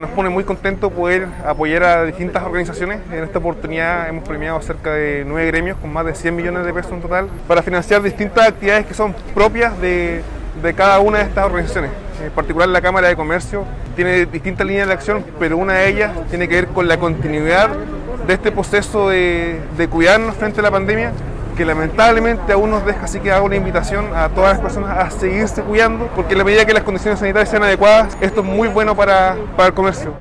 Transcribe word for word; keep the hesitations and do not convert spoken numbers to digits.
Nos pone muy contento poder apoyar a distintas organizaciones. En esta oportunidad hemos premiado cerca de nueve gremios con más de cien millones de pesos en total para financiar distintas actividades que son propias de, de cada una de estas organizaciones. En particular la Cámara de Comercio tiene distintas líneas de acción, pero una de ellas tiene que ver con la continuidad de este proceso de, de cuidarnos frente a la pandemia, que lamentablemente aún nos deja, así que hago una invitación a todas las personas a seguirse cuidando, porque en la medida que las condiciones sanitarias sean adecuadas, esto es muy bueno para, para el comercio.